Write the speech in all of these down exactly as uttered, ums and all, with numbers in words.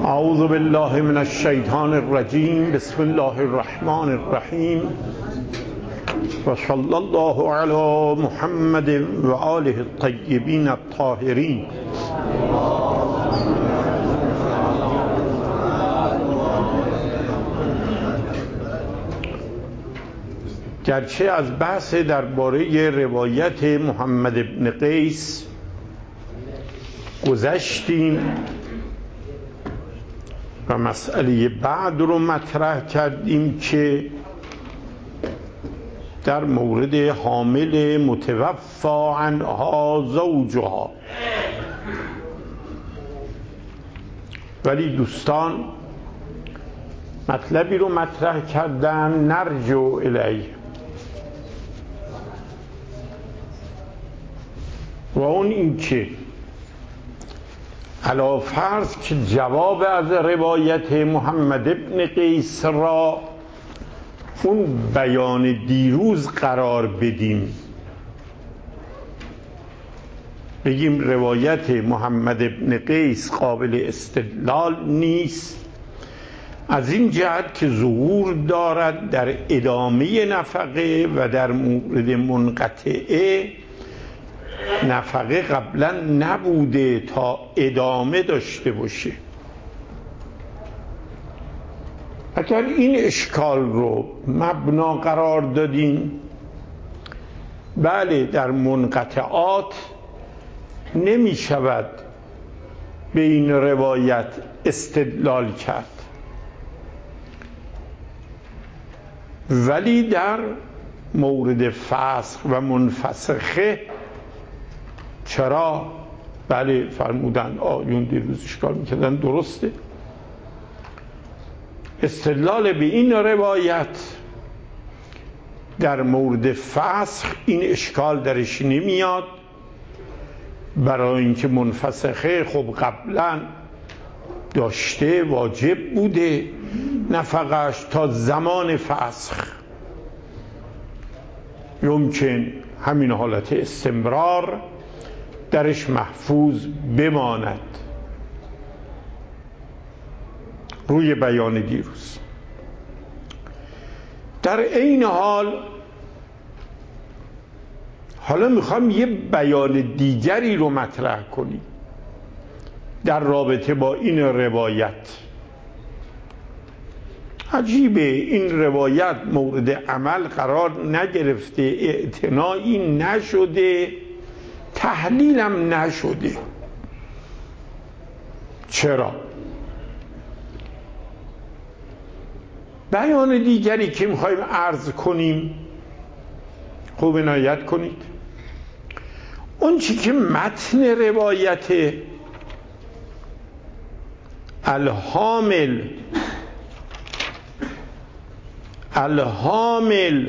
اعوذ بالله من الشیطان الرجیم. بسم الله الرحمن الرحیم و صلی الله علی محمد و آله الطیبین الطاهرین. گرچه از بحث درباره روایت محمد بن قیس گذشتیم و مسئله بعد رو مطرح کردیم که در مورد حامل متوفا عنها زوجها، ولی دوستان مطلبی رو مطرح کردن نرجو الیه و اون این که علی فرض که جواب از روایت محمد ابن قیس را اون بیان دیروز قرار بدیم، بگیم روایت محمد ابن قیس قابل استدلال نیست، از این جهت که ظهور دارد در ادامه نفقه و در مورد منقطعه نفقه قبلا نبوده تا ادامه داشته باشه. اگر این اشکال رو مبنا قرار دادیم، بله در منقطعات نمی شود به این روایت استدلال کرد، ولی در مورد فسخ و منفسخه چرا؟ بله فرمودن آیون دیروز اشکال میکردن، درسته. استدلال به این روایت در مورد فسخ این اشکال درش نمیاد، برای اینکه منفسخه خب قبلا داشته، واجب بوده نفقش تا زمان فسخ، یمکن همین حالت استمرار درش محفوظ بماند. روی بیان دیروز در این حال حالا میخوام یه بیان دیگری رو مطرح کنیم در رابطه با این روایت. عجیبه این روایت مورد عمل قرار نگرفته، اعتنایی نشده، تحلیلم نشده. چرا؟ بیان دیگری که میخوایم عرض کنیم خوب عنایت کنید، اون چی که متن روایت الحامل الحامل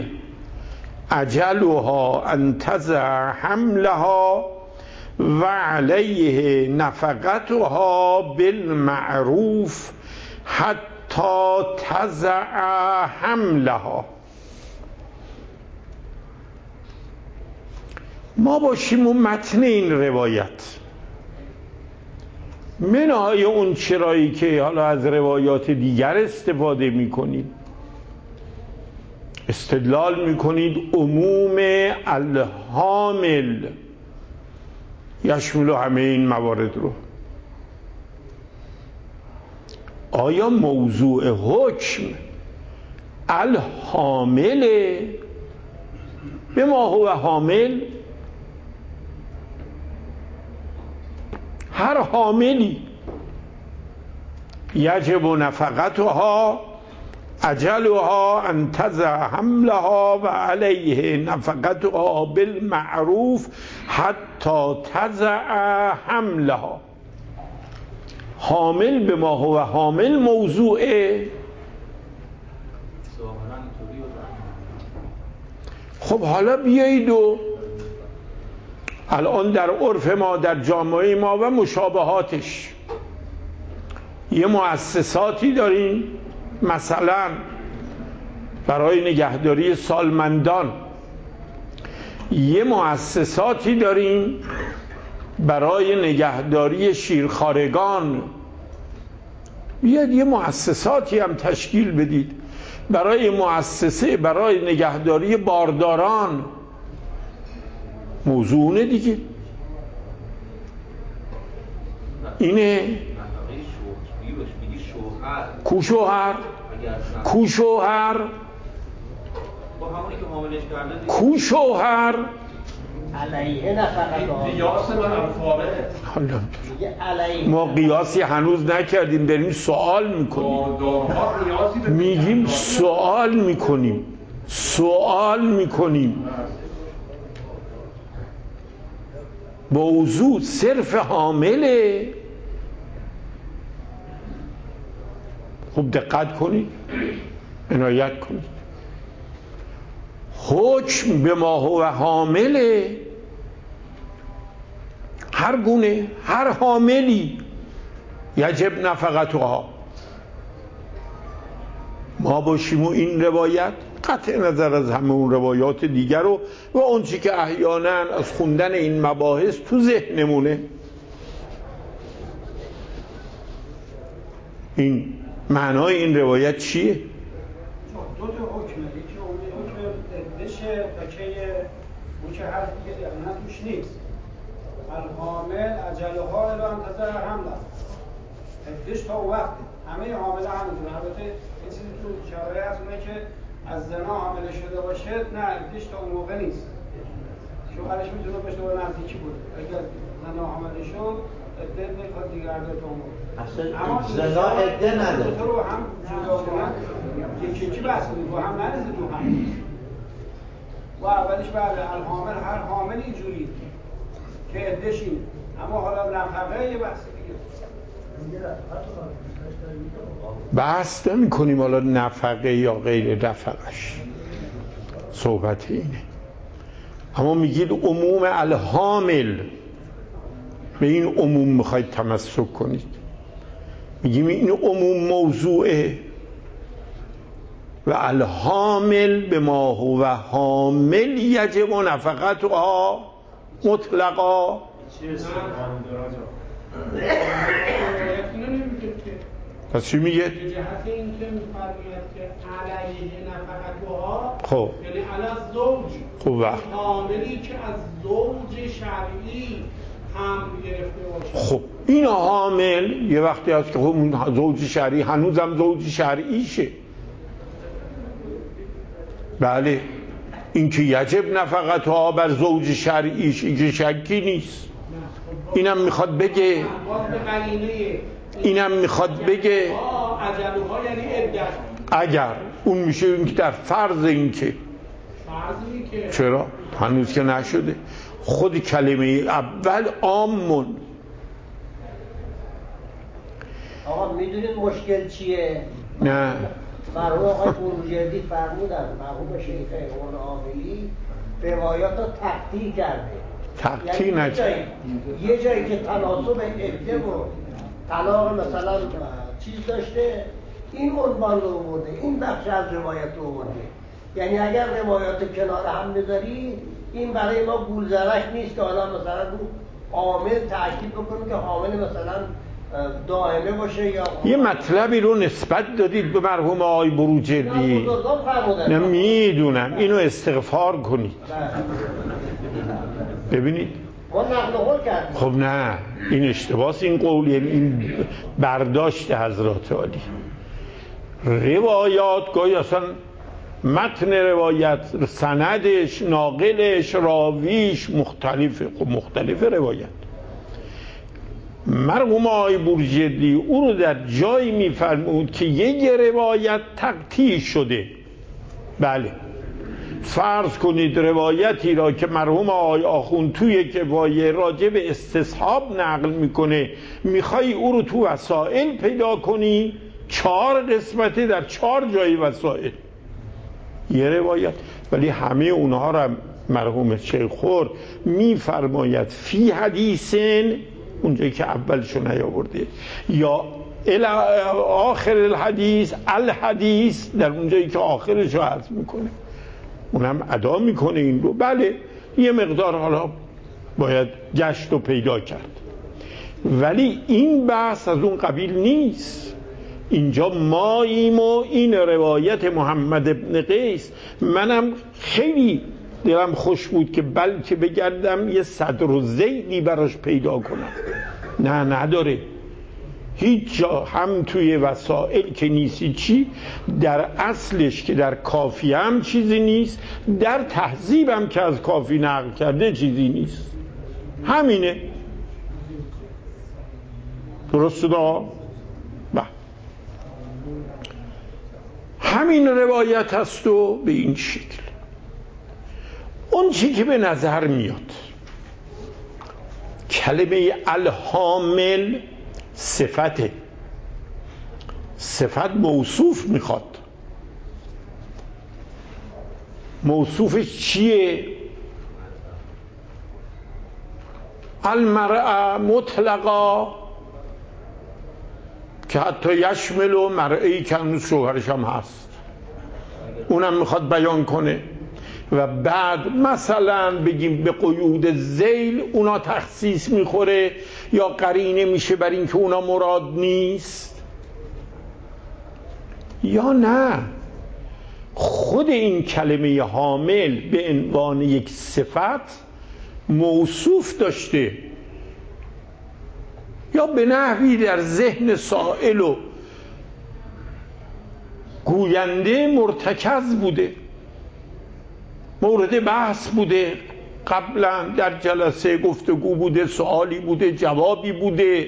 اجلها ان تضع حملها و علیه نفقتها بالمعروف حتی تضع حملها. ما باشیم و متن این روایت منهای اون چرایی که حالا از روایات دیگر استفاده میکنید، استدلال میکنید عموم الحامل یشمل همه این موارد رو. آیا موضوع حکم الحامل به ما هو حامل؟ هر حاملی یجب نفقتها اجلها ان تضع حملها و علیه نفقتها بالمعروف حتی تضع حملها. حامل به ما هو حامل موضوعه. خب حالا بیایید و الان در عرف ما، در جامعه ما و مشابهاتش، یه مؤسساتی داریم مثلا برای نگهداری سالمندان، یه مؤسساتی داریم برای نگهداری شیرخوارگان، بیاد یه مؤسساتی هم تشکیل بدید برای مؤسسه برای نگهداری بارداران. موضوعونه دیگه اینه. کو شوهر کو شوهر کو شوهر علیه نفقت قیاس بر الفارق. ما قیاسی هنوز نکردیم، داریم سوال میکنیم، میگیم سوال میکنیم سوال میکنیم موضوع صرف حامله. خوب دقت کنید، عنایت کنید. حکم به ما هو حامله، هر گونه هر حاملی یجب نفقتها. ما باشیم و این روایت قطع نظر از همه اون روایات دیگر رو و اون چی که احیانا از خوندن این مباحث تو ذهنمونه، این معنای این روایت چیه؟ دو تا حکمه، یکی حکم بشه تا که اون چه حرف دیگه نه توش نیست. الحامل اجلها الی انتظر حمله، عدهش تا وقتی همه حامله همونطور. البته این چیزی تو شرایع هست اونه که از زنا حامله شده باشه، نه عدهش تا اون موقع نیست. شوهرش میتونه بشه به نزدیکی بود، اگر زنا حامله شد عده میخواد دیگه عده تا اون موقع. اصلا زنا عده نداره. تو رو هم جدا کنن یکی یکی بحث بود، هم نرزه تو هم. و اولش بله الحامل هر حامل اینجوری که عدهش اینه، اما حالا نفقه یه بحث دیگه. بحث نمی کنیم حالا نفقه یا غیر نفقش، صحبت اینه. اما میگید عموم الحامل، به این عموم میخواید تمسک کنید. میگیم این عموم موضوعه و الحامل به ما هو حامل یجب نفقتها مطلقا. پس چی میگه؟ به جهت اینکه می‌فرماید که علیه نفقتها، خب یعنی علی زوج، خب وقت حاملی که از زوج شرعی حمل گرفته باشه. خب این حامل یه وقتی هست که خب اون زوج شرعی هنوزم زوج شرعیشه. بله این که یجب نفقتها بر زوج شرعیش این که شکی نیست. اینم میخواد بگه اینم میخواد بگه اجلها یعنی عدت. اگر اون میشه این که در فرض این که چرا؟ هنوز که نشده. خود کلمه اول عامون. آقا میدونید مشکل چیه؟ نه مرحوم آقای بروجردی فرمودن، مرحوم شیخ اون عاملی روایات رو تقطیع کرده. تقطیع یعنی نکرده. یه جایی که تناسب عده و طلاق مثلا چیز داشته، این عنوان رو آورده، این بخش از روایت رو آورده. یعنی اگر روایات کنار هم بذاری، این برای ما گولزرک نیست که حالا مثلا رو عامل تأکید بکنیم که حامل مثلا دائمه باشه یا یه مطلبی رو نسبت دادید به مرحوم آقای بروجردی. نه میدونم، اینو استغفار کنید. ببینید ما نقل قول کردیم. خب نه این اشتباس، این قول یعنی این برداشت حضرات عالی. روایات گاهی اصلا متن روایت، سندش، ناقلش، راویش مختلفه. خب مختلفه روایت. مرحوم آقای بروجردی او رو در جایی میفرمود که یک روایت تقطیع شده. بله فرض کنید روایتی را که مرحوم آقای آخوند توی کفایه راجع به استصحاب نقل میکنه، میخوای او رو تو وسائل پیدا کنی، چهار قسمته در چهار جای وسائل یه روایت. ولی همه اونها را مرحوم شیخ خور میفرماید فی حدیثن، اونجایی که اولشو نیاورده، یا آخر الحدیث الحدیث، در اونجایی که آخرشو حذف میکنه، اونم ادا میکنه این رو. بله یه مقدار حالا باید گشت و پیدا کرد، ولی این بحث از اون قبیل نیست. اینجا ماییم و این روایت محمد ابن قیس. منم خیلی دلم خوش بود که بلکه بگردم یه صدر و زیدی براش پیدا کنم. نه نداره، هیچ جا، هم توی وسائل که نیستی، چی در اصلش که در کافی هم چیزی نیست، در تهذیب هم که از کافی نقل کرده چیزی نیست. همینه. درسته دا؟ بله، همین روایت هست و به این شکل. اون چی که به نظر میاد کلمه الحامل صفته، صفت موصوف میخواد. موصوفش چیه؟ المرأة مطلقا، که حتی یشمل و مرئی که هنوز شوهرش هم هست، اونم میخواد بیان کنه. و بعد مثلا بگیم به قیود ذیل اونا تخصیص میخوره یا قرینه میشه بر این که اونا مراد نیست، یا نه خود این کلمه حامل به عنوان یک صفت موصوف داشته، یا به نحوی در ذهن سائل و گوینده مرتکز بوده، مورد بحث بوده، قبلا در جلسه گفتگو بوده، سوالی بوده، جوابی بوده.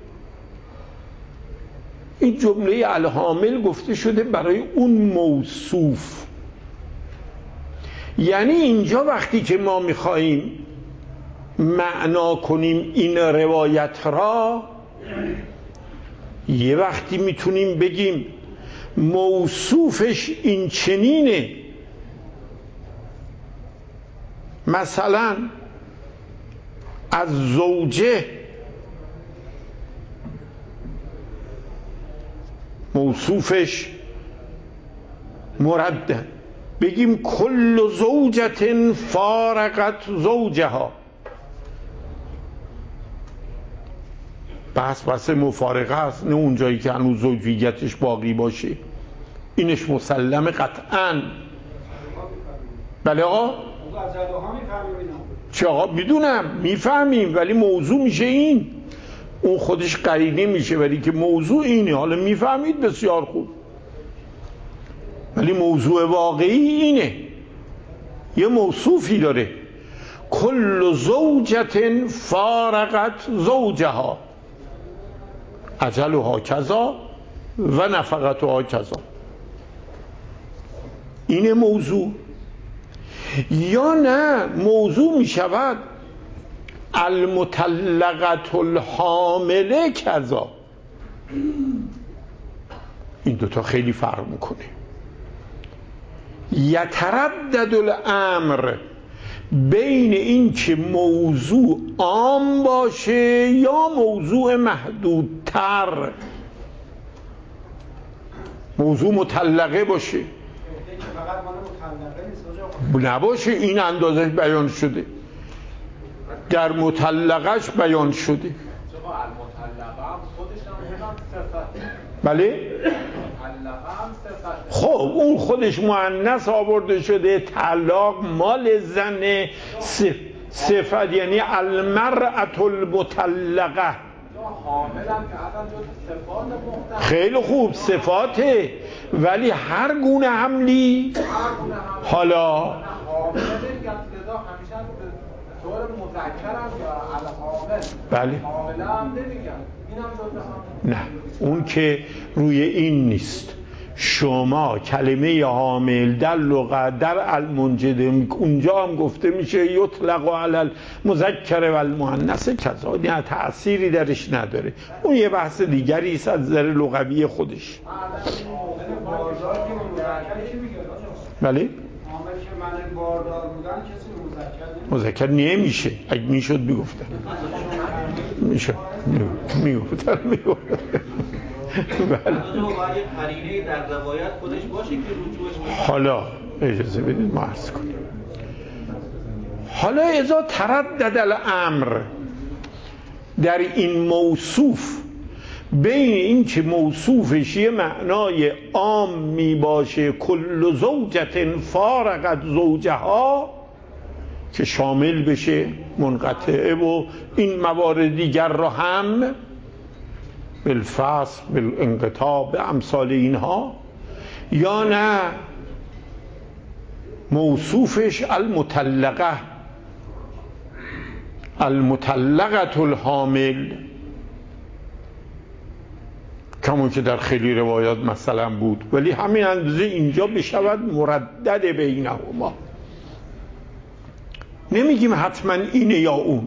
این جمله الحامل گفته شده برای اون موصوف. یعنی اینجا وقتی که ما میخواییم معنا کنیم این روایت را، یه وقتی میتونیم بگیم موصوفش این چنینه، مثلا از زوجه موصوفش مرده، بگیم کل زوجت فارقت زوجها، بحث بحث مفارقه است، نه اون جایی که هنوز زوجیتش باقی باشه. اینش مسلمه قطعاً. بله آقا چه آقا میدونم میفهمیم، ولی موضوع میشه این، اون خودش قرینه میشه، ولی که موضوع اینه. حالا میفهمید بسیار خوب، ولی موضوع واقعی اینه، یه موصوفی داره، کل زوجت فارقت زوجها اجلها کذا و نفقتها کذا، اینه موضوع. یا نه موضوع می شود المطلقة الحامله کذا. این دوتا خیلی فرق میکنه. یتردد الامر بین این که موضوع عام باشه یا موضوع محدودتر، موضوع مطلقه باشه نباشه، این اندازش بیان شده، در مطلقش بیان شده. بله خب اون خودش مؤنث آورده شده، طلاق مال زن، صفت یعنی المرأة المطلقه. خیلی خوب صفاته، ولی هر گونه حملی. حالا بله نه، اون که روی این نیست. شما کلمه حامل در لغت در المنجد اونجا هم گفته میشه یطلق علی المذکر و المؤنث کذا، نه تأثیری درش نداره. اون یه بحث دیگری است از نظر لغوی خودش. بله مذکر نمیشه، اگه میشد میگفتن میشه میگفتن میگفتن بله. قرینه در روایت خودش باشه که رجوعش. حالا اجازه بدید ما عرض کنیم. حالا اذا تردد الامر، در این موصوف بین این که موصوفش یه معنای عام می باشه، کل زوجت فارقت زوجها، که شامل بشه منقطعه و این موارد دیگر را هم، بالفصل بالانقطاع به امثال اینها، یا نه موصوفش المطلقه المطلقه الحامل، کمون که در خیلی روایات مثلا بود، ولی همین اندازه اینجا بشود مردد بینهما. نمیگیم حتما اینه یا اون،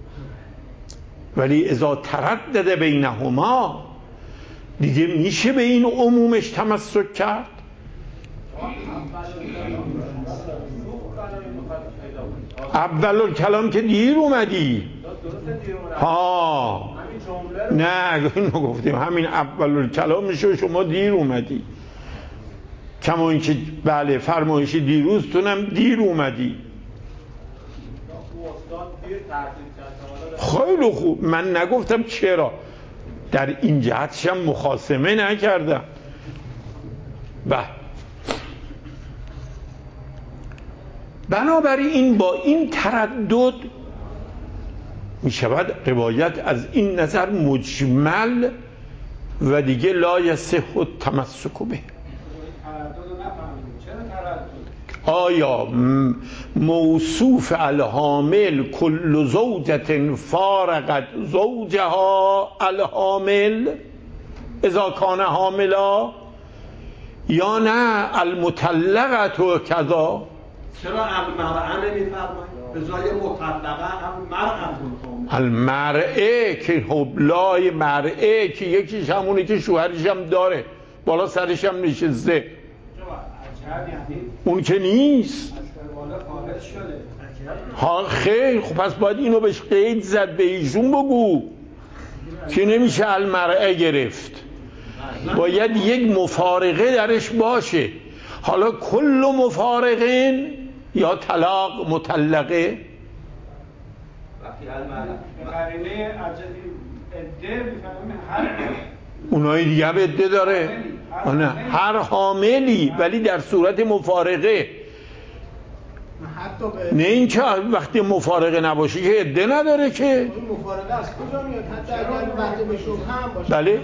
ولی اذا تردد بینهما دیگه میشه به این عمومش تمسک کرد. اول کلام که دیر اومدی ها، نه اینو گفتیم، همین اول کلامشو شما دیر اومدی، کما اینکه بله فرمایش دیروزتونم دیر اومدی. خیلی خوب، من نگفتم چرا، در این جهتشم مخاصمه نکردم. به بنابراین با این تردد می شود روایت از این نظر مجمل و دیگه لا یصح التمسک به. آیا موصوف الحامل کل زوجت فارقت زوجها الحامل اذا کان حاملا، یا نه المطلقه کذا؟ چرا المرأه نمیفرمایید؟ به جای مطلقه المرأه المرأه که حبلای مرأه که یکیش همونه که شوهرش هم داره بالا سرش هم نشسته، اون که نیست. ها خیر، خب پس باید اینو بهش قید زد، به ایشون بگو که نمیشه المرأه گرفت، باید یک مفارقه درش باشه. حالا کل مفارقین یا طلاق مطلقه، اونایی دیگه هم عده داره، نه هر حاملی، ولی در صورت مفارقه، نه این که وقتی مفارقه نباشه که عده نداره که. مفارقه از کجا میاد؟ حتی اگر وطیه به شبهه هم باشه. بله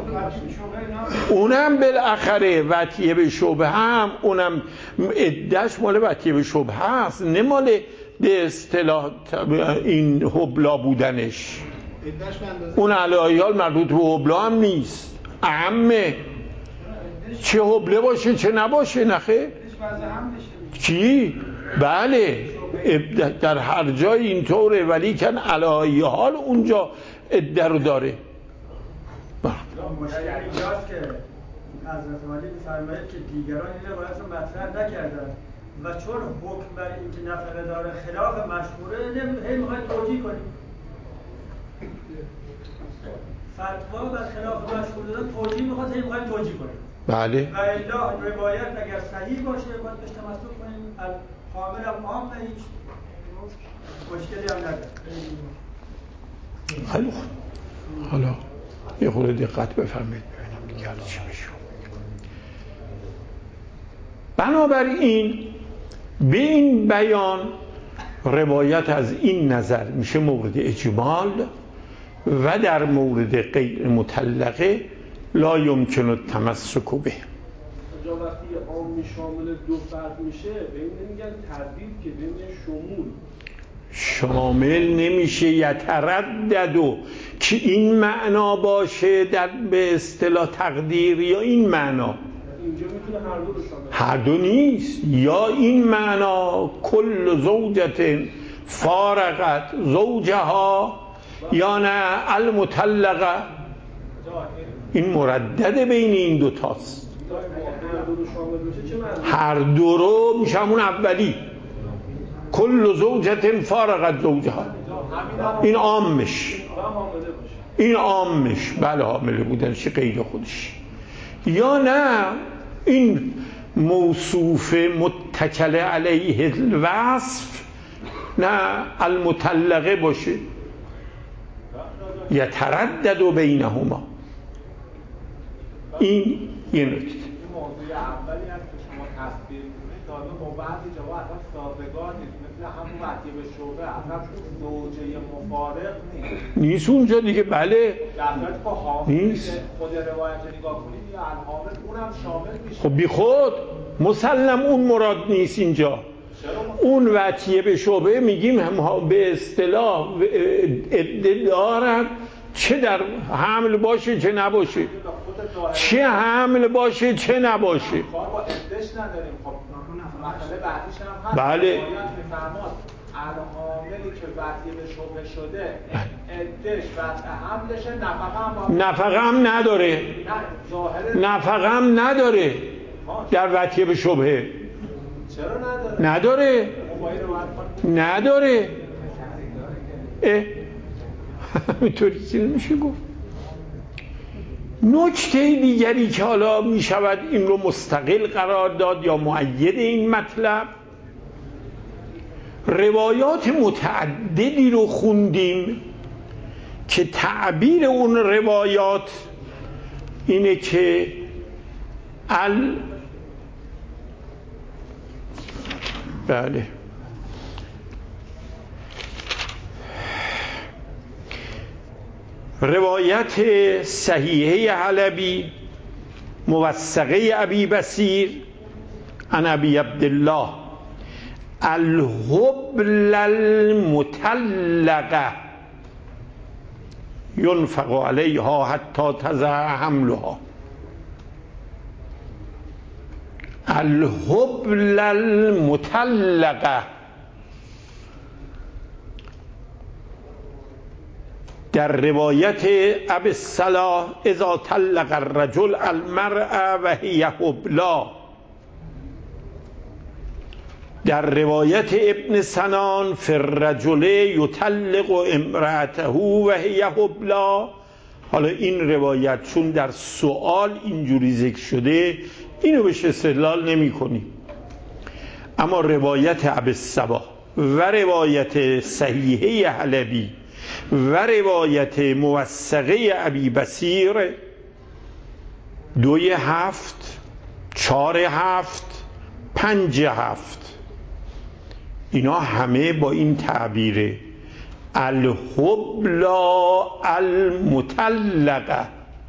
اونم بالاخره وطیه به شبهه هم، اونم عدهش مال وطیه به شبهه هست، نه مال به اصطلاح این حبلا بودنش. اون علایال مربوط به حبلا هم نیست، اعمه، چه حبله باشه چه نباشه. نخه چی؟ بله در هر جای اینطوره، ولی کن علایه حال اونجا عده رو داره. مشکل اینجاست که حضرت عالی می‌فرماید که دیگران این روایت رو مطرح نکردن و چون حکم بر این که نفقه داره خلاف مشهوره، هی می‌خواید توجیه کنیم. فتوا بر خلاف مشهور دادن توجیه می‌خواد، هی می‌خواید توجیه کنیم. بله. و الا روایت اگر صحیح باشه باید بهش تمسک کنیم، حامل هم عام نه، هیچ مشکلی هم نداره. خیلی خوب. حالا یه خورده دقت بفرمایید ببینم دیگه چی میشه. بنابراین به این بیان روایت از این نظر میشه مورد اجمال و در مورد غیر مطلقه لا یمکن التمسک به. اونجا وقتی عام شامل دو فرد میشه به این نمیگن تردید که بین شمول شامل نمیشه، یترددو که این معنا باشه در به اصطلاح تقدیر، یا این معنا. اینجا میتونه هر دو رو شامل، هر دو نیست، یا این معنا کل زوجت فارقت زوجها، یا نه المطلقه. این مردد بین این دو تاست. هر دو رو میشه همون اولی، کل زوجت فارقت زوجها، این عامش، این عامش بله حامله بودنش غیر خودش، یا نه این موصوف متکل علیه الوصف، نه المطلقه باشه. یتردد بینهما، این یه نکته. موضوع اولی هست که شما تصویر کنید حالا با بعضی جاها اصلا سازگار نیست، مثل همون وقتی به شعبه اصلا اون زوجه مفارق نیست نیست اونجا دیگه. بله در صورتی که حامل نیست. خود روایت نگاه کنید یا الحامل اونم شامل میشه. خب بی خود مسلم اون مراد نیست اینجا. اون وطیه به شعبه میگیم هم به اصطلاح عده دارد، چه در حمل باشه چه نباشه، چه حمل باشه چه نباشه. کار با عده‌اش نداریم. خب مسئله بعدیش هم هست. بله. روایت می‌فرماد الحاملی که وطیه به شعبه شده عده‌اش وضع حملشه، نفقه هم نفقه هم نداره. نه ظاهر نفقه هم نداره در وطیه به شبهه. چرا نداره؟ نداره نداره. اه همینطوری چیزی نمیشه گفت. نکته دیگری که حالا می شود این رو مستقل قرار داد یا مؤید این مطلب، روایات متعددی رو خوندیم که تعبیر اون روایات اینه که ال بله روایت صحیحه حلبی موثقه ابی بصیر عن ابی عبدالله الحبل المطلقه ينفق علیها حتی تضع حملها. الحبل المطلقه در روایت ابی الصلاح اذا طلق الرجل المرأة و هی حبلا. در روایت ابن سنان فی الرجل یطلق امرأته و هی حبلا. حالا این روایت چون در سؤال اینجوری ذکر شده اینو بهش استدلال نمی کنیم، اما روایت ابی الصباح و روایت صحیحه حلبی و روایت موثقه ابی بصیر دوی هفت، چار هفت، پنج هفت، اینا همه با این تعبیره الحبلا المطلقه.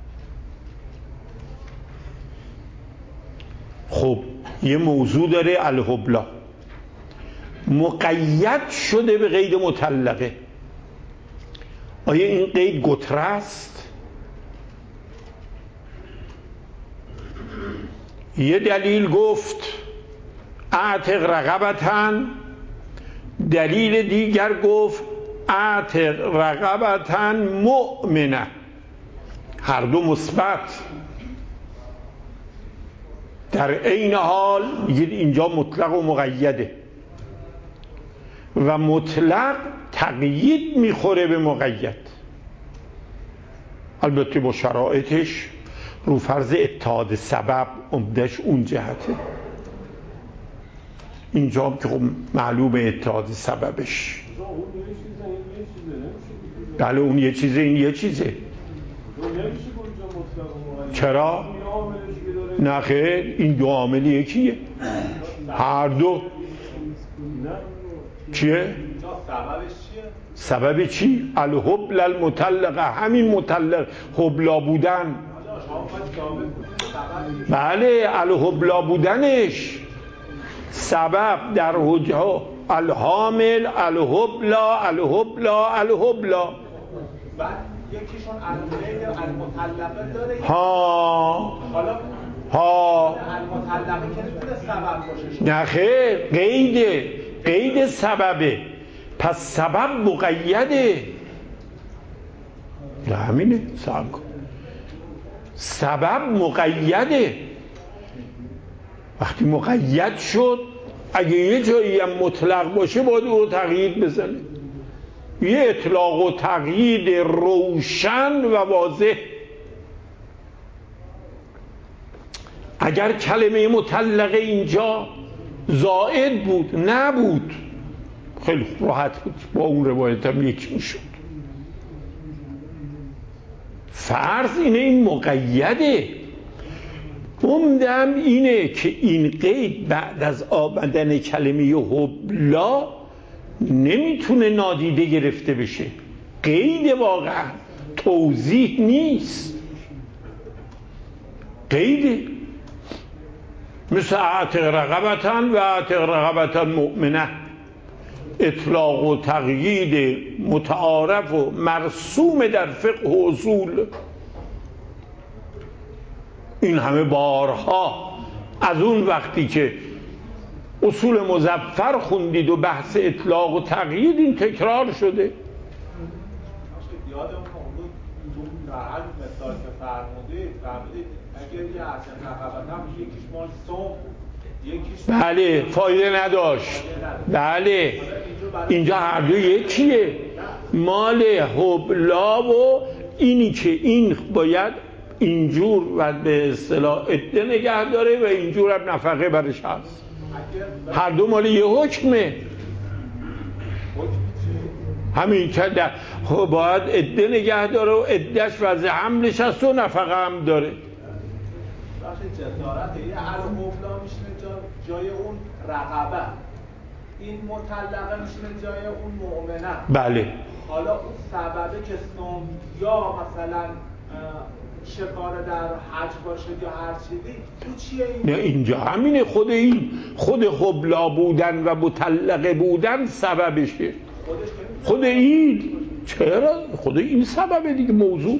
خب یه موضوع داره الحبلا مقید شده به قید مطلقه. آیا این قید گتره است؟ یه دلیل گفت اعتق رقبتن، دلیل دیگر گفت اعتق رقبتن مؤمنه، هر دو مثبت. در عین حال میگید اینجا مطلق و مقیده و مطلق تقیید میخوره به مقید، البته با شرایطش، رو فرض اتحاد سبب عمدش اون جهته. اینجا هم که خب معلوم اتحاد سببش. بله اون یه چیزه این یه چیزه. چرا؟ نه خیر، این دو عامل یکیه، هر دو. چیه؟ سبب چی؟ الحبل المطلقه، همین مطلق حبلا بودن. بله الحبلا بودنش سبب در حجه الحامل الحبلا الحبلا الحبلا. بعد یکیشون المطلقه داره ها حالا ها المطلقه که میتونه سبب باشه. نه خیر، قید قید سببه، پس سبب مقیده. نه همینه، سعی کن. سبب مقیده. وقتی مقید شد اگه یه جایی هم مطلق باشه باید او تقیید بزنه. یه اطلاق و تقیید روشن و واضح. اگر کلمه مطلقه اینجا زائد بود نبود خیلی راحت بود، با اون روایت هم یکی میشد. فرض اینه این مقیده، عمدم اینه که این قید بعد از آمدن کلمه حبلا نمیتونه نادیده گرفته بشه. قید واقعا توضیح نیست، قید مثل اعتق رقبتن و اعتق رقبتن مؤمنه، اطلاق و تقیید متعارف و مرسوم در فقه و اصول. این همه بارها از اون وقتی که اصول مظفر خوندید و بحث اطلاق و تقیید این تکرار شده. یادم بود تو در هر مثال که فرمودید فرمودید اگر یه اصلا رقبت هم یکیش مال سوم بود یکیش بله فایده نداشت. بله اینجا هر دو یکیه، مال حبلا و اینی که این باید اینجور و به اصطلاح عده نگه داره و اینجور هم نفقه برش هست. هر دو مال یه حکمه. همین که باید عده نگه داره و عدهش وضع حملش هست و نفقه هم داره. وقتی جسارت یه حل حبلا میشنه جا جای اون رقبه، این مطلقه میشنه جای اون مؤمنه. بله حالا اون سببه که سوم یا مثلا شکار در حج باشه یا هر چیزی تو چیه این؟ نه اینجا همینه، خود این خود حبلا بودن و مطلقه بودن سببشه. خود این چرا؟ خود این سببه دیگه موضوع.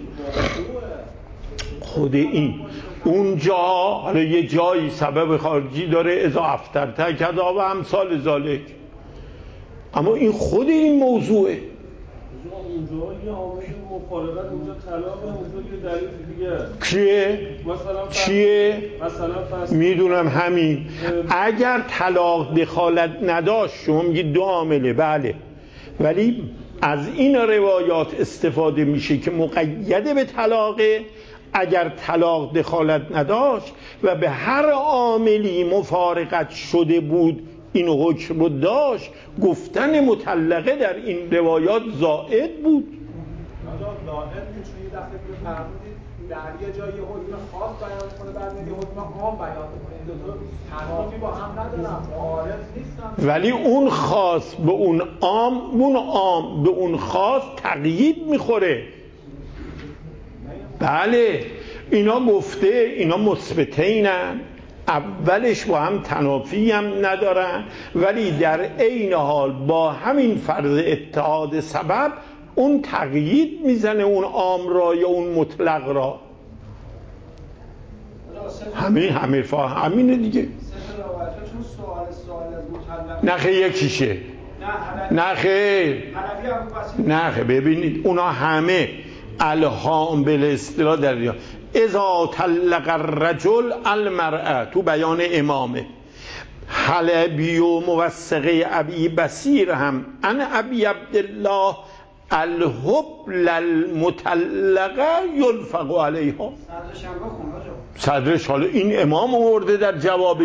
خود این اونجا حالا یه جایی سبب خارجی داره اذا افترته کذا و امثال ذالک، اما این خود این موضوعه. اونجا یه عامل مفارقت اونجا طلاق، اونجا یه دلیل دیگه چیه؟ مثلا چیه؟ مثلا میدونم همین. اگر طلاق دخالت نداشت شما میگید دو عامله، بله، ولی از این روایات استفاده میشه که مقیده به طلاقه. اگر طلاق دخالت نداشت و به هر عاملی مفارقت شده بود این حکم رو داشت، گفتن مطلقه در این روایات زائد بود. زائد بود چون یه دفعه که فرمودید در یه جایی حکم خاص بیان کنه بعد یه حکم عام بیان کنه، این دو تا تنافی با هم ندارن، معارض نیستن. ولی اون خاص به اون عام، اون عام به اون خاص تقیید میخوره. بله اینا گفته، اینا مثبتینن، اولش با هم تنافی هم ندارن، ولی در عین حال با همین فرض اتحاد سبب اون تقیید میزنه اون عام را یا اون مطلق را. همین همین فاهم همینه دیگه. نه خیلی یکیشه. نه خیلی نه خیلی ببینید اونا همه الهام به اصطلاح در ریا اذا طلق الرجل المرأة تو بیان امامه. حلبی و موثقه ابی بصیر هم ان ابی عبدالله الحبل المطلقه ینفق علیها. صدرش حالا این امام آورده در جوابش.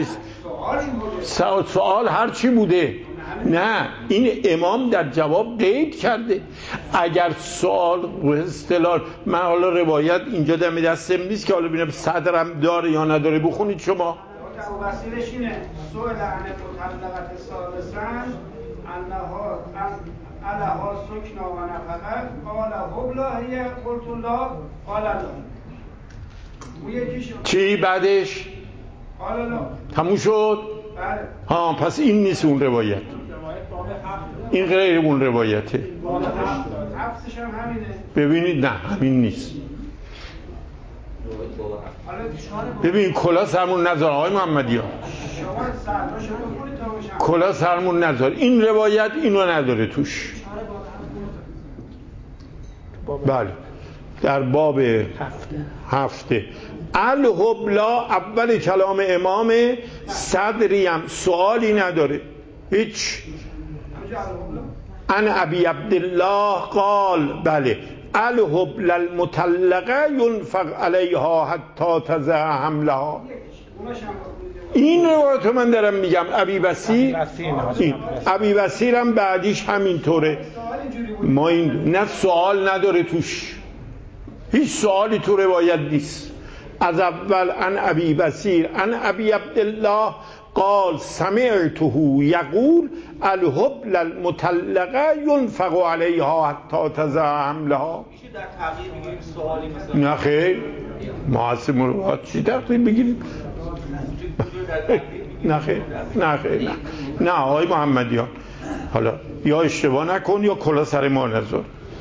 سوال هر چی بوده، نه این امام در جواب قید کرده. اگر سوال و اصطلاح من حالا روایت اینجا دم دستم نیست که حالا ببینم صدرم داره یا نداره، بخونید شما. وسیلش اینه سوال عن مطلقت ثالثاً انها علها سکنا و نفقه قال حبلا هی قلت الله قال الله. چی بعدش؟ قال الله. تموم شد؟ بله. ها پس این نیست اون روایت، این غیر اون روایته. حفظش هم همینه. ببینید نه همین نیست. ببین کلا سرمون نذار آقای محمدی ها، کلا سرمون نذار. این روایت اینو نداره توش. بله در باب هفته الحبلا اول کلام امام، صدری هم سوالی نداره هیچ. ان ابی عبدالله قال بله الحبل المطلقه ینفق علیها حتی تضع حملها. این روایت من دارم میگم. ابی بصیر این ابی بصیر هم بعدیش همینطوره. ما این نه سوال نداره توش، هیچ سوالی تو روایت نیست. از اول عن ابی بصیر عن ابی عبدالله قال سمعته یقول الحبل المطلقه ینفق علیها حتی تضع حملها. میشه در تغییر بگیریم سوالی مثلا؟ نه خیر، ما از مروات چی تغییر بگیریم؟ نه خیر، نه خیر، نه نه آقای محمدیان، حالا یا اشتباه نکن یا کلا سر ما نذار.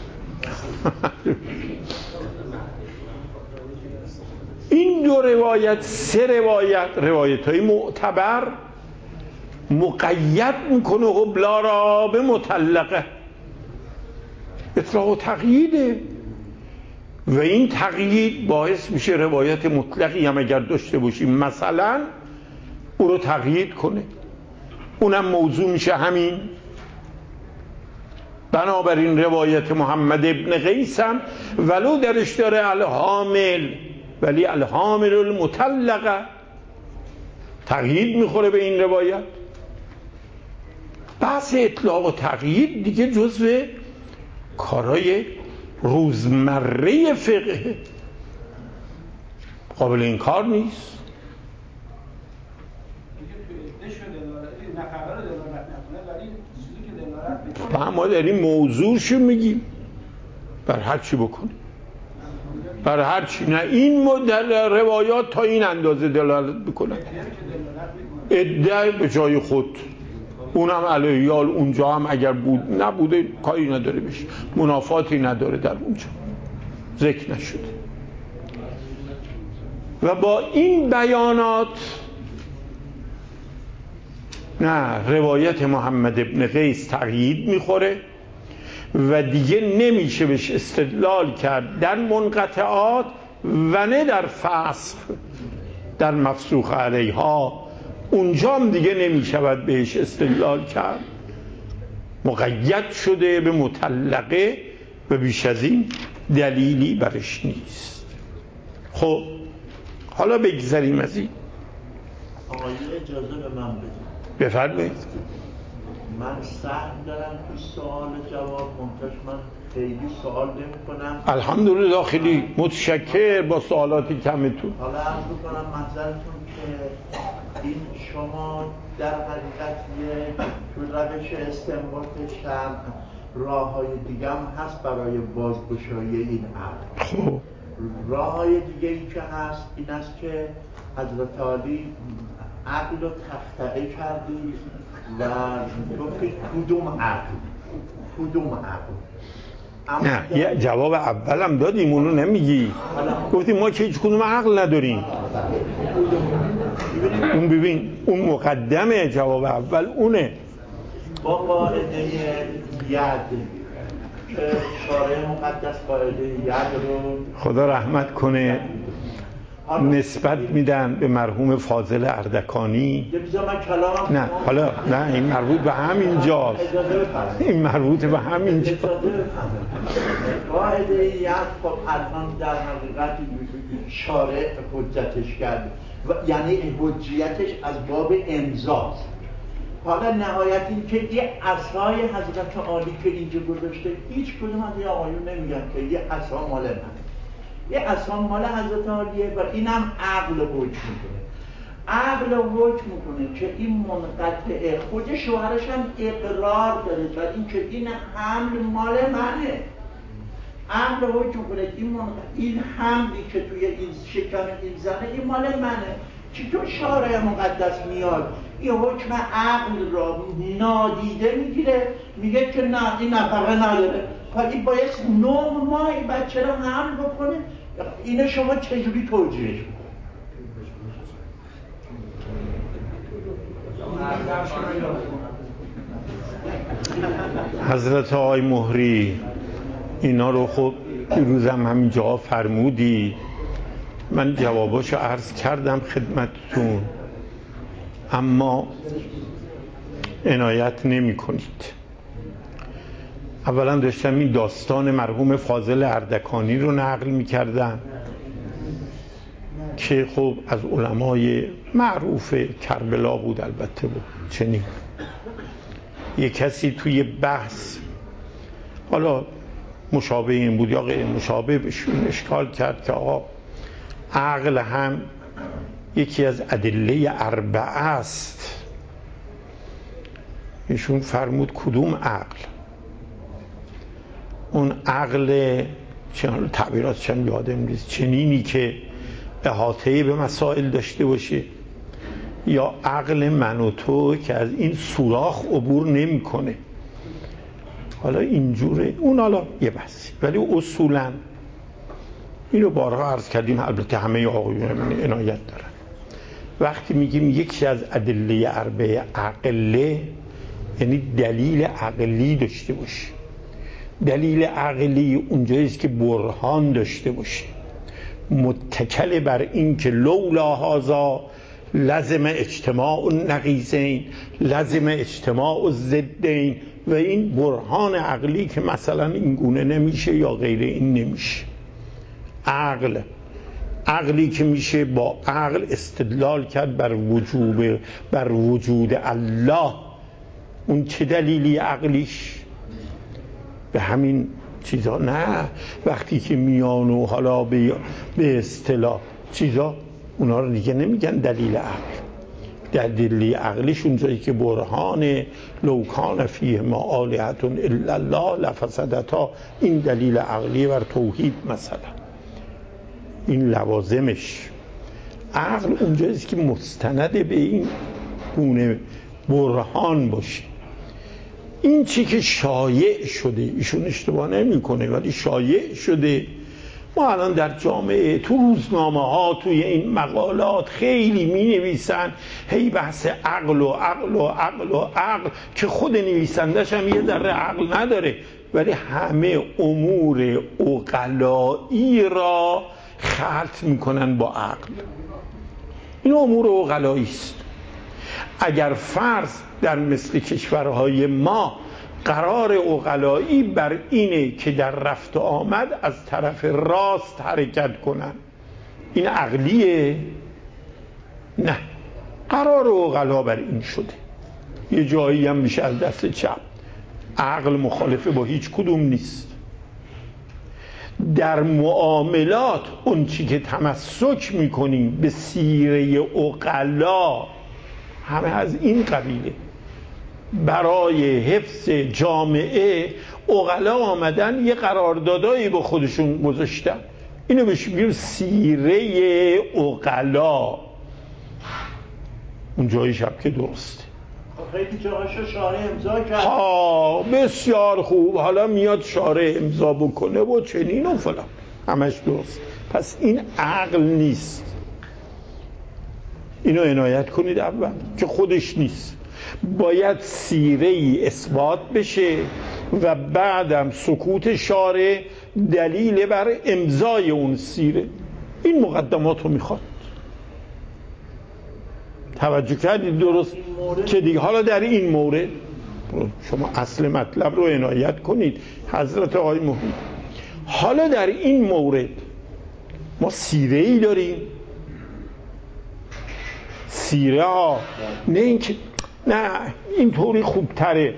این دو روایت، سه روایت، روایت های معتبر مقید میکنه حبلا را به مطلقه، اطلاق و تقییده و این تقیید باعث میشه روایت مطلقی هم اگر داشته باشیم مثلا او رو تقیید کنه، اونم موضوع میشه همین. بنابراین روایت محمد ابن قیس هم ولو درش داره الحامل، ولی الحامل المطلقه تقیید میخوره به این روایت. بحث اطلاق و تقیید دیگه جزو کارهای روزمره فقه، قابل انکار نیست. ما داریم موضوعشو میگیم، بر هر چی بکنیم، بر هر چی. نه این مدل روایات تا این اندازه دلالت میکنن، ادعای به جای خود، اونم علیال اونجا هم اگر بود نبوده کاری نداره بشه، منافاتی نداره در اونجا ذکر نشده. و با این بیانات نه روایت محمد ابن قیس تقیید میخوره و دیگه نمیشه بهش استدلال کرد در منقطعات و نه در فسخ در مفسوخ علیها، اونجا هم دیگه نمیشود بهش استدلال کرد، مقید شده به مطلقه و بیش از این دلیلی برش نیست. خب حالا بگذاریم از این. آقای اجازه به من بدید. بفرمایید. من سهم دارم تو سوال جواب، منتش من خیلی سوال نمی کنم. الحمدلله خیلی متشکر با سوالاتی کمتون. حالا عرض بکنم محضرتون که این شما در حقیقت یک تو روش استنباطش هم راه های دیگه هم هست برای بازگشایی این عقل. خب راه های دیگه ای که هست این است که حضرت عالی عقل رو تقطعه کردید و گفتید کدوم عقل کدوم عقل. نه یه جواب اولم دادیم اونو نمیگی، گفتیم ما که هیچ کدوم عقل نداریم. اون ببین اون مقدمه، جواب اول اونه. با قاعده ید که شارع مقدس قاعده ید رو خدا رحمت کنه نسبت میدن به مرحوم فاضل اردکانی. نه حالا نه این مربوط به همین جاست، این مربوط به همین جاست. قاعده ید خب الان در حقیقت شارع حجتش کرد و یعنی حجیتش از باب امضاست. حالا نهایت این که یه عصای حضرت عالی که اینجا گذاشته هیچ کدوم از یه آقایون نمیگن که یه عصا مال من، یه عصا مال حضرت عالیه و اینم عقل حکم میکنه. عقل حکم میکنه که این منقطعه، خود شوهرش هم اقرار داره بر این که این حمل مال منه. عقل حکم میکنه این منقطع این حملی که توی این شکم این زنه این مال منه. چطور شارع مقدس میاد این حکم عقل را نادیده میگیره، میگه که نه این نفقه نداره، پس این باید نه ماه این بچه را حمل بکنه. اینو شما چجوری توجیهش میکنید؟ حضرت آقای مهری اینا رو خب دیروز هم همینجا فرمودی، من جواباشو عرض کردم خدمتتون، اما عنایت نمی کنید. اولا داشتم این داستان مرحوم فاضل اردکانی رو نقل می کردم که خب از علمای معروف کربلا بود البته بود چنین. یک کسی توی بحث حالا مشابه این بود یا غیر مشابه بهشون اشکال کرد که آقا عقل هم یکی از ادله اربعه است. ایشون فرمود کدوم عقل؟ اون عقل چون تعبیرات چند یادم نیست، چنینی که احاطه به مسائل داشته باشه، یا عقل من و تو که از این سوراخ عبور نمیکنه. حالا اینجوره، اون حالا یه بحثی، ولی اصولا اینو بارها عرض کردیم، البته همه آقایون عنایت دارن. وقتی میگیم یکی از ادله اربعه عقله، یعنی دلیل عقلی داشته باشه. دلیل عقلی اونجاییست که برهان داشته باشه، متکل بر این که لولا هذا لازم اجتماع النقیضین، لازم اجتماع الضدین، و این برهان عقلی که مثلا این گونه نمیشه یا غیر این نمیشه. عقل عقلی که میشه با عقل استدلال کرد بر وجوب بر وجود الله. اون چه دلیلی عقلیش؟ به همین چیزا نه. وقتی که میان و حالا به به اصطلاح چیزا، اونا رو دیگه نمیگن دلیل عقل. دلیل عقلیش اونجایی که برهان لو کان فیه ما آلهة الا الله لفسدتا، این دلیل عقلی بر توحید مثلا، این لوازمش. عقل اونجاییست که مستند به این گونه برهان باشه. این چی که شایع شده، ایشون اشتباه نمی کنه ولی شایع شده، ما الان در جامعه تو روزنامه ها توی این مقالات خیلی می نویسن هی بحث عقل و عقل و عقل و عقل، که خود نویسندش هم یه ذره عقل نداره، ولی همه امور عقلایی را خلط میکنن با عقل. این امور عقلایی است. اگر فرض در مثل کشورهای ما قرار عقلایی بر اینه که در رفت و آمد از طرف راست حرکت کنن، این عقلیه؟ نه، قرار عقلا بر این شده. یه جایی هم میشه از دست چپ. عقل مخالفه با هیچ کدوم نیست. در معاملات اون چی که تمسک میکنیم به سیره عقلا همه از این قبیله. برای حفظ جامعه عقلا آمدن یه قراردادایی با خودشون گذاشتن، اینو بهش میگیم سیره عقلا. اون جایی شب که درسته، خیلی جاهاشو شارع امضا کرد. ها بسیار خوب، حالا میاد شارع امضا بکنه و چنین و فلان، همش درست. پس این عقل نیست. اینو عنایت کنید اول که خودش نیست. باید سیره ای اثبات بشه و بعدم سکوت شارع دلیل بر امضای اون سیره. این مقدمات رو میخواد. توجه کردید درست که دیگه. حالا در این مورد شما اصل مطلب رو عنایت کنید حضرت آقای محیط. حالا در این مورد ما سیره ای داریم. سیره ها نه اینکه نه اینطوری خوبتره،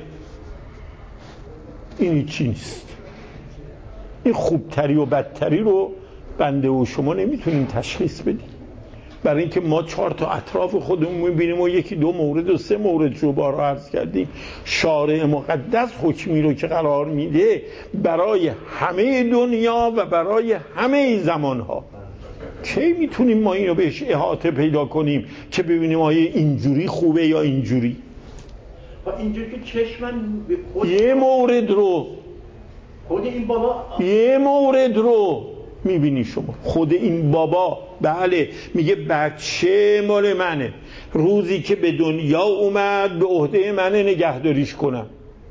این چی نیست. این خوبتری و بدتری رو بنده و شما نمیتونیم تشخیص بدیم، برای اینکه ما چهار تا اطراف خودمون میبینیم و یکی دو مورد و سه مورد رو بارها عرض کردیم. شارع مقدس حکمی رو که قرار میده برای همه دنیا و برای همه زمانها، کی میتونیم ما اینو بهش احاطه پیدا کنیم که ببینیم آیا اینجوری خوبه یا اینجوری؟ اینجوری که چشمن یه مورد رو خود این بابا یه مورد رو میبینی شما. خود این بابا بله میگه بچه مال منه، روزی که به دنیا اومد به عهده منه نگهداریش کنم.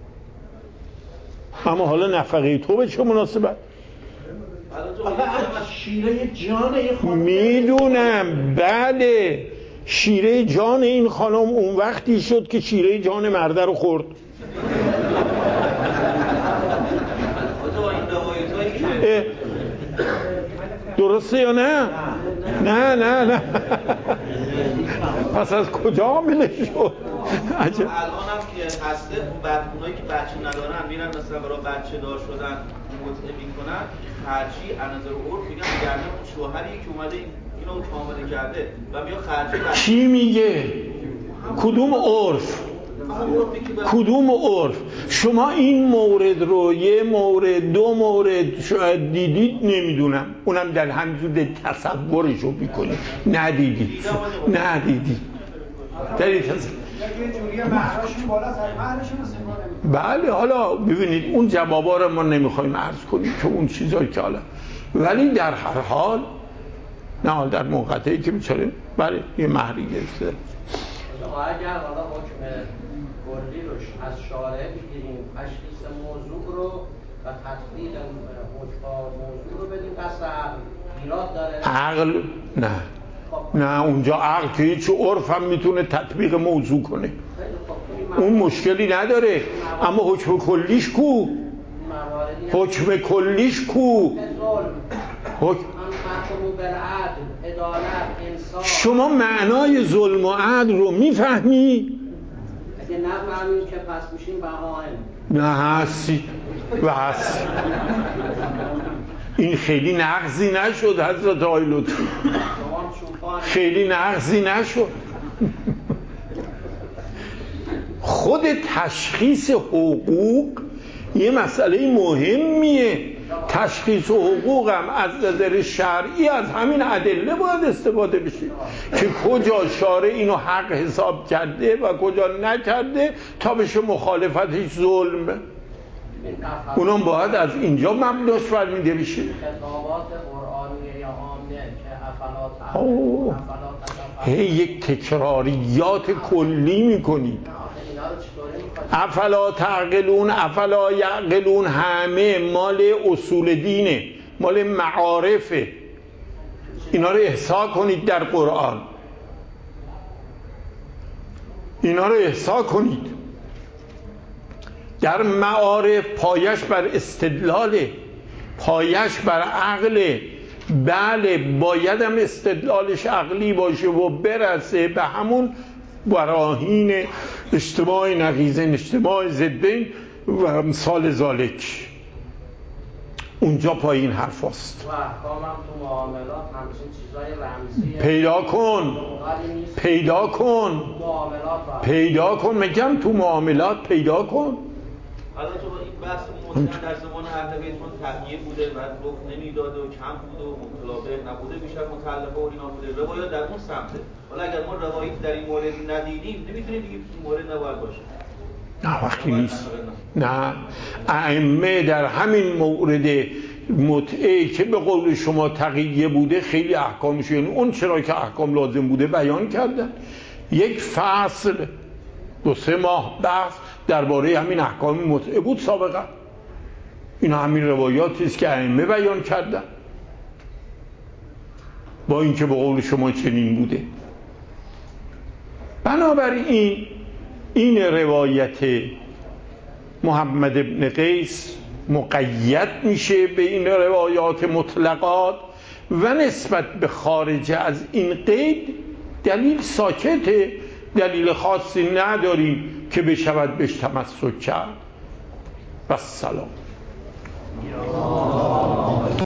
اما حالا نفقه تو به چه مناسبت؟ شیره جان این خانم میدونم بله، شیره جان این خانم اون وقتی شد که شیره جان مرده رو خورد. درسته یا نه؟ نه نه نه پس از کجا عامله شد؟ عجب. الان هم که هسته اونایی که بچه ندارن میرن مثلا برای بچه دار شدن متعه میکنن، خرجی از نظر عرف میگن گردن اون شوهری که اومده این اینا رو کامل کرده و بیا خرجی کی میگه؟ کدوم عرف؟ کدوم عرف؟ شما این مورد رو یه مورد دو مورد شاید دیدید، نمیدونم، اونم در همجور تصورش رو میکنید، ندیدید ندیدید در این تصور. بله حالا ببینید اون جوابا رو ما نمیخوایم عرض کنیم که اون چیزایی که حالا، ولی در هر حال نه در موقعی که بیچاره بله یه مهری گرفته. اگر حالا حکم کلی روش از شارع بگیریم، تشخیص موضوع رو و تطبیق حکم موضوع رو بدیم پس ایراد داره؟ عقل نه نه اونجا عقل که هیچ عرف هم میتونه تطبیق موضوع کنه، اون مشکلی نداره، اما حکم کلیش کو؟ حکم کلیش کو؟ حکم شما معنای ظلم و عدل رو میفهمی؟ اگه نفهمیم که پس میشیم بهائم. نه هستی و هست این خیلی نقضی نشد حضرت آقای لطفی، خیلی نقضی نشد. خود تشخیص حقوق یه مسئله مهمیه. تشخیص حقوق هم از نظر شرعی از همین ادله باید استفاده بشه که کجا شارع اینو حق حساب کرده و کجا نکرده تا بشه مخالفتش ظلم، اونم باید از اینجا مبناش فرمیده بشه. خطابات قرآنی یا عامه که افلا هی یک تکراریات کلی میکنی. افلا تعقلون، افلا یعقلون، همه مال اصول دینه، مال معارفه، اینا رو احصا کنید در قرآن، اینا رو احصا کنید در معارف. پایش بر استدلاله، پایش بر عقله. بله باید هم استدلالش عقلی باشه و برسه به همون براهین اجتماع نقیضین، اجتماع ضدین و امثال ذالک. اونجا پایین حرف هست. و احکام هم تو معاملات همچین چیزای رمزیه پیدا کن پیدا کن پیدا کن میگم تو معاملات پیدا کن. حالا تو این بحث مطلق در زمان اهل بیت چون تقیه بوده و رخ نمیداده و کم بوده و مطلابه نبوده، بیشتر متعلقه و اینا بوده، روایات در اون سمته. حالا اگر ما روایت در این مورد ندیدیم نمیتونیم بگیم این مورد نباید باشه. نه وقتی نیست. نه ائمه در همین مورد متعه که به قول شما تقیه بوده خیلی احکامش، یعنی اون چرا که احکام لازم بوده بیان کردن. یک فصل دو سه ماه بحث درباره همین احکام متعه بود سابقا. این همین روایاتی است که ائمه بیان کردن، با اینکه به قول شما چنین بوده. بنابراین این روایت محمد بن قیس مقید میشه به این روایات مطلقات و نسبت به خارج از این قید دلیل ساکته، دلیل خاصی نداریم که بشود بهش تمسک کرد. و السلام.